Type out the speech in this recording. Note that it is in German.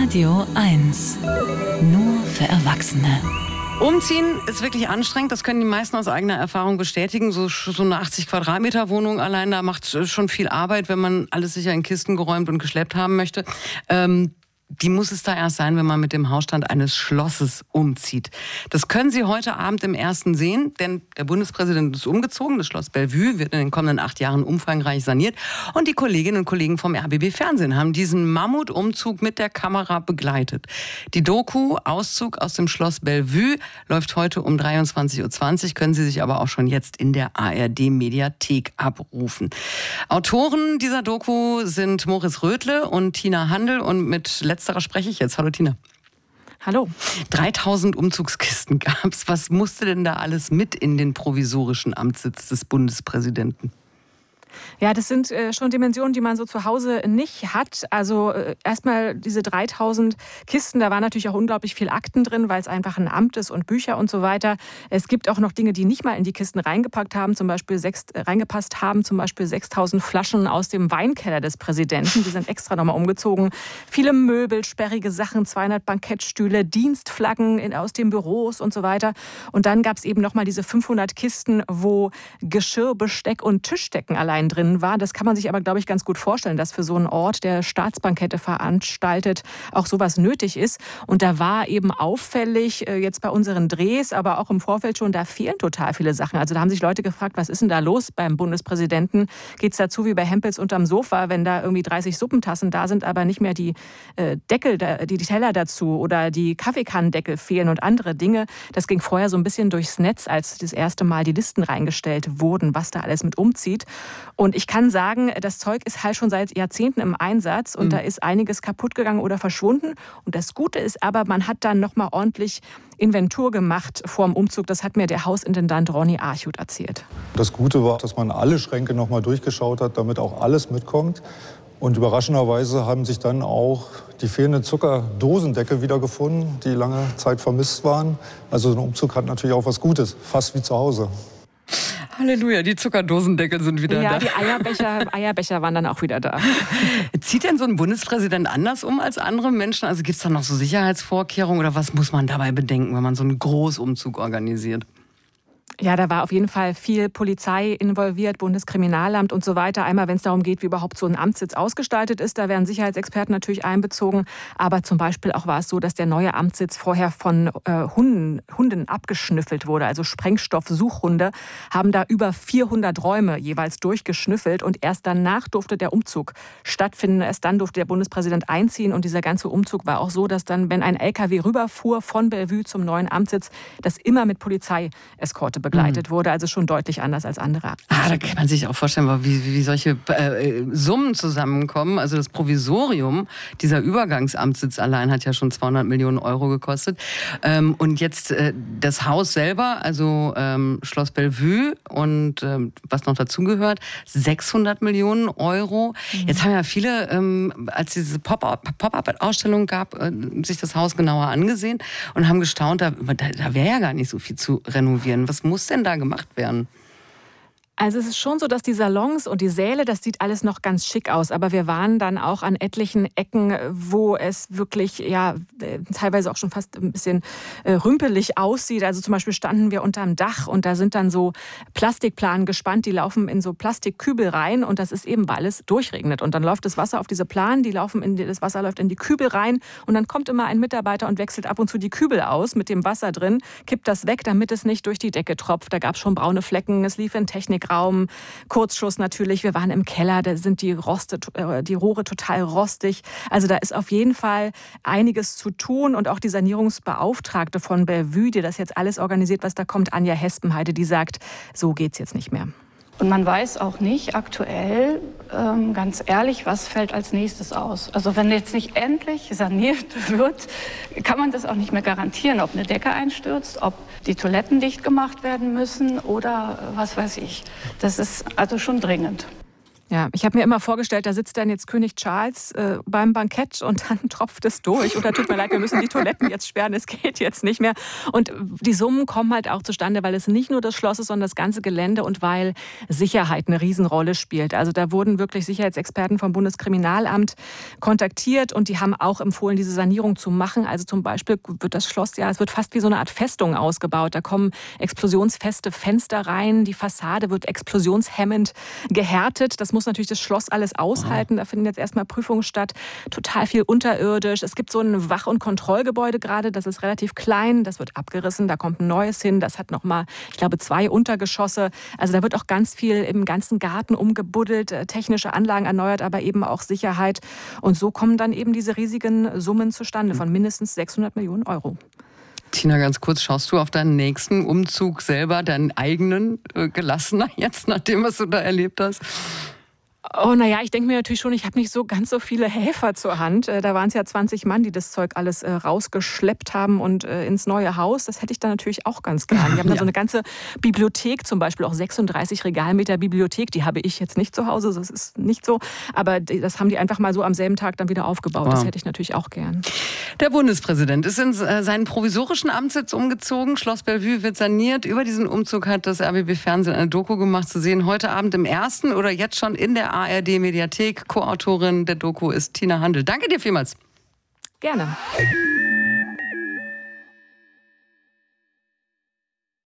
Radio 1. Nur für Erwachsene. Umziehen ist wirklich anstrengend, das können die meisten aus eigener Erfahrung bestätigen. So eine 80 Quadratmeter Wohnung allein, da macht schon viel Arbeit, wenn man alles sicher in Kisten geräumt und geschleppt haben möchte. Die muss es da erst sein, wenn man mit dem Hausstand eines Schlosses umzieht. Das können Sie heute Abend im Ersten sehen, denn der Bundespräsident ist umgezogen. Das Schloss Bellevue wird in den kommenden 8 Jahren umfangreich saniert. Und die Kolleginnen und Kollegen vom RBB Fernsehen haben diesen Mammutumzug mit der Kamera begleitet. Die Doku Auszug aus dem Schloss Bellevue läuft heute um 23:20 Uhr, können Sie sich aber auch schon jetzt in der ARD-Mediathek abrufen. Autoren dieser Doku sind Moritz Rödle und Tina Handel und mit letzterer spreche ich jetzt. Hallo Tina. Hallo. 3000 Umzugskisten gab's. Was musste denn da alles mit in den provisorischen Amtssitz des Bundespräsidenten? Ja, das sind schon Dimensionen, die man so zu Hause nicht hat. Also erstmal diese 3000 Kisten, da war natürlich auch unglaublich viel Akten drin, weil es einfach ein Amt ist und Bücher und so weiter. Es gibt auch noch Dinge, die nicht mal in die Kisten reingepasst haben, zum Beispiel 6000 Flaschen aus dem Weinkeller des Präsidenten. Die sind extra nochmal umgezogen. Viele Möbel, sperrige Sachen, 200 Bankettstühle, Dienstflaggen aus den Büros und so weiter. Und dann gab es eben nochmal diese 500 Kisten, wo Geschirr, Besteck und Tischdecken allein drin war. Das kann man sich aber, glaube ich, ganz gut vorstellen, dass für so einen Ort, der Staatsbankette veranstaltet, auch sowas nötig ist. Und da war eben auffällig, jetzt bei unseren Drehs, aber auch im Vorfeld schon, da fehlen total viele Sachen. Also da haben sich Leute gefragt, was ist denn da los beim Bundespräsidenten? Geht es dazu wie bei Hempels unterm Sofa, wenn da irgendwie 30 Suppentassen da sind, aber nicht mehr die Deckel, die Teller dazu oder die Kaffeekannendeckel fehlen und andere Dinge. Das ging vorher so ein bisschen durchs Netz, als das erste Mal die Listen reingestellt wurden, was da alles mit umzieht. Und ich kann sagen, das Zeug ist halt schon seit Jahrzehnten im Einsatz und da ist einiges kaputt gegangen oder verschwunden. Und das Gute ist aber, man hat dann nochmal ordentlich Inventur gemacht vor dem Umzug. Das hat mir der Hausintendant Ronny Archut erzählt. Das Gute war, dass man alle Schränke nochmal durchgeschaut hat, damit auch alles mitkommt. Und überraschenderweise haben sich dann auch die fehlenden Zuckerdosendeckel wiedergefunden, die lange Zeit vermisst waren. Also so ein Umzug hat natürlich auch was Gutes, fast wie zu Hause. Halleluja, die Zuckerdosendeckel sind wieder da. Ja, die Eierbecher waren dann auch wieder da. Zieht denn so ein Bundespräsident anders um als andere Menschen? Also gibt es da noch so Sicherheitsvorkehrungen oder was muss man dabei bedenken, wenn man so einen Großumzug organisiert? Ja, da war auf jeden Fall viel Polizei involviert, Bundeskriminalamt und so weiter. Einmal, wenn es darum geht, wie überhaupt so ein Amtssitz ausgestaltet ist, da werden Sicherheitsexperten natürlich einbezogen. Aber zum Beispiel auch war es so, dass der neue Amtssitz vorher von Hunden abgeschnüffelt wurde. Also Sprengstoffsuchhunde haben da über 400 Räume jeweils durchgeschnüffelt. Und erst danach durfte der Umzug stattfinden. Erst dann durfte der Bundespräsident einziehen. Und dieser ganze Umzug war auch so, dass dann, wenn ein LKW rüberfuhr von Bellevue zum neuen Amtssitz, das immer mit Polizeieskorte begleitet wurde, also schon deutlich anders als andere. Da kann man sich auch vorstellen, wie solche Summen zusammenkommen. Also das Provisorium, dieser Übergangsamtssitz allein hat ja schon 200 Millionen Euro gekostet. Und jetzt das Haus selber, also Schloss Bellevue und was noch dazugehört, 600 Millionen Euro. Jetzt haben ja viele, als diese Pop-up-Ausstellung gab, sich das Haus genauer angesehen und haben gestaunt, da wäre ja gar nicht so viel zu renovieren. Was muss denn da gemacht werden? Also es ist schon so, dass die Salons und die Säle, das sieht alles noch ganz schick aus. Aber wir waren dann auch an etlichen Ecken, wo es wirklich teilweise auch schon fast ein bisschen rümpelig aussieht. Also zum Beispiel standen wir unterm Dach und da sind dann so Plastikplanen gespannt, die laufen in so Plastikkübel rein und das ist eben, weil es durchregnet. Und dann läuft das Wasser auf diese Planen, das Wasser läuft in die Kübel rein und dann kommt immer ein Mitarbeiter und wechselt ab und zu die Kübel aus mit dem Wasser drin, kippt das weg, damit es nicht durch die Decke tropft. Da gab es schon braune Flecken, es lief in Technikraum, Kurzschluss natürlich. Wir waren im Keller, da sind die Rohre total rostig. Also da ist auf jeden Fall einiges zu tun. Und auch die Sanierungsbeauftragte von Bellevue, die das jetzt alles organisiert, was da kommt, Anja Hespenheide, die sagt, so geht's jetzt nicht mehr. Und man weiß auch nicht aktuell, ganz ehrlich, was fällt als nächstes aus. Also wenn jetzt nicht endlich saniert wird, kann man das auch nicht mehr garantieren, ob eine Decke einstürzt, ob die Toiletten dicht gemacht werden müssen oder was weiß ich. Das ist also schon dringend. Ja, ich habe mir immer vorgestellt, da sitzt dann jetzt König Charles beim Bankett und dann tropft es durch. Oder tut mir leid, wir müssen die Toiletten jetzt sperren, es geht jetzt nicht mehr. Und die Summen kommen halt auch zustande, weil es nicht nur das Schloss ist, sondern das ganze Gelände und weil Sicherheit eine Riesenrolle spielt. Also da wurden wirklich Sicherheitsexperten vom Bundeskriminalamt kontaktiert und die haben auch empfohlen, diese Sanierung zu machen. Also zum Beispiel wird das Schloss, es wird fast wie so eine Art Festung ausgebaut. Da kommen explosionsfeste Fenster rein, die Fassade wird explosionshemmend gehärtet. Das muss natürlich das Schloss alles aushalten. Da finden jetzt erstmal Prüfungen statt. Total viel unterirdisch. Es gibt so ein Wach- und Kontrollgebäude gerade. Das ist relativ klein. Das wird abgerissen. Da kommt ein neues hin. Das hat nochmal, ich glaube, 2 Untergeschosse. Also da wird auch ganz viel im ganzen Garten umgebuddelt, technische Anlagen erneuert, aber eben auch Sicherheit. Und so kommen dann eben diese riesigen Summen zustande von mindestens 600 Millionen Euro. Tina, ganz kurz, schaust du auf deinen nächsten Umzug selber, deinen eigenen, gelassener jetzt, nach dem, was du da erlebt hast? Oh, naja, ich denke mir natürlich schon, ich habe nicht so ganz so viele Helfer zur Hand. Da waren es ja 20 Mann, die das Zeug alles rausgeschleppt haben und ins neue Haus. Das hätte ich dann natürlich auch ganz gern. Die haben da so eine ganze Bibliothek, zum Beispiel auch 36 Regalmeter Bibliothek. Die habe ich jetzt nicht zu Hause, das ist nicht so. Aber das haben die einfach mal so am selben Tag dann wieder aufgebaut. Wow. Das hätte ich natürlich auch gern. Der Bundespräsident ist in seinen provisorischen Amtssitz umgezogen. Schloss Bellevue wird saniert. Über diesen Umzug hat das RBB Fernsehen eine Doku gemacht, zu sehen heute Abend im ersten oder jetzt schon in der ARD-Mediathek. Co-Autorin der Doku ist Tina Handel. Danke dir vielmals. Gerne.